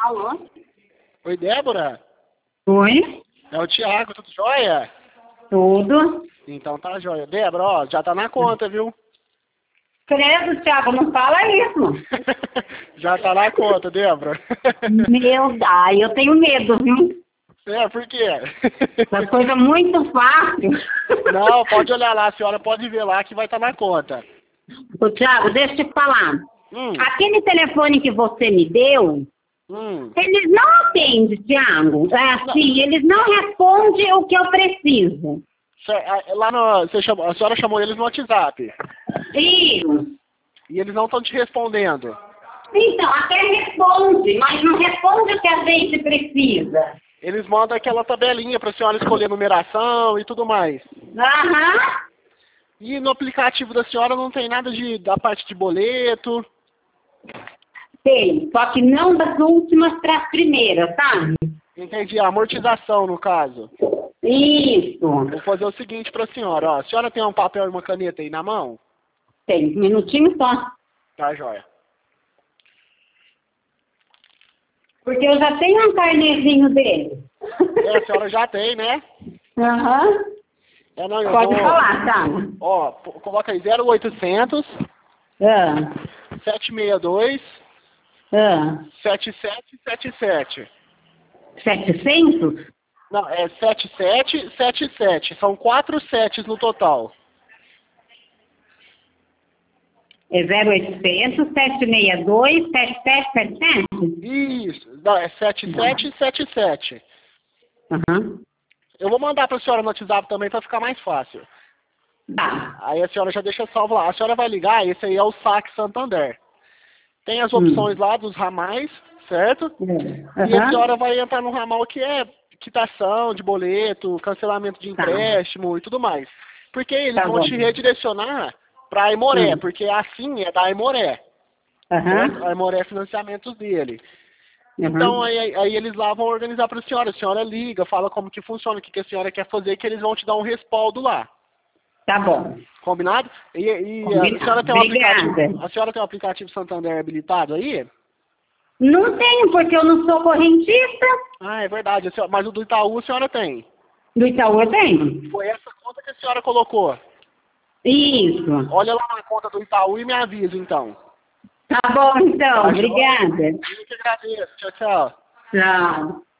Alô? Oi, Débora? Oi? É o Thiago, tudo jóia? Tudo? Então tá jóia. Débora, ó, já tá na conta, viu? Credo, Thiago, não fala isso. Já tá na conta, Débora. Ai, eu tenho medo, viu? É, por quê? Essa coisa muito fácil. Não, pode olhar lá, a senhora pode ver lá que vai estar na conta. Ô, Thiago, deixa eu te falar. Hum, Aquele telefone que você me deu, hum. eles não atendem, Thiago. É assim, eles não respondem o que eu preciso. Lá no, a senhora chamou eles no WhatsApp. Isso. E eles não estão te respondendo. Então, até responde, mas não responde o que a gente precisa. Eles mandam aquela tabelinha para a senhora escolher numeração e tudo mais. Aham. E no aplicativo da senhora não tem nada da parte de boleto. Tem, só que não das últimas para as primeiras, sabe? Entendi, a amortização no caso. Isso. Vou fazer o seguinte para a senhora, ó. A senhora tem um papel e uma caneta aí na mão? Tem, um minutinho só. Tá, joia. Porque eu já tenho um carnezinho dele. É, a senhora já tem, né? Aham. É, não, eu Pode vou... falar, tá? Ó, coloca aí 0800 Ah, 762 ah. 7777. 700? Não, é 7777. São 4 setes no total. É 0800 762 7777? Isso. Não, é 7777. Aham. Eu vou mandar para a senhora no WhatsApp também para ficar mais fácil. Tá. Aí a senhora já deixa salvo lá. A senhora vai ligar, esse aí é o Saque Santander. Tem as opções lá dos ramais, certo? E a Aham. senhora vai entrar no ramal que é quitação de boleto, cancelamento de Tá. empréstimo e tudo mais. Porque eles Tá vão bom. te redirecionar para a Aimoré, porque assim é da Aimoré, certo? A Aham. Aimoré é financiamentos dele. Então Aham. aí eles lá vão organizar para a senhora liga, fala como que funciona, o que a senhora quer fazer, que eles vão te dar um respaldo lá. Tá bom. Combinado? E a senhora Combinado. tem um aplicativo, Obrigada. a senhora tem um aplicativo Santander habilitado aí? Não tenho, porque eu não sou correntista. Ah, é verdade. Mas o do Itaú a senhora tem. Do Itaú eu tenho. Foi essa conta que a senhora colocou. Isso. Olha lá na conta do Itaú e me avisa, então. Tá bom, então. Tá, joia? Obrigada. Eu que agradeço. Tchau, tchau. Tchau.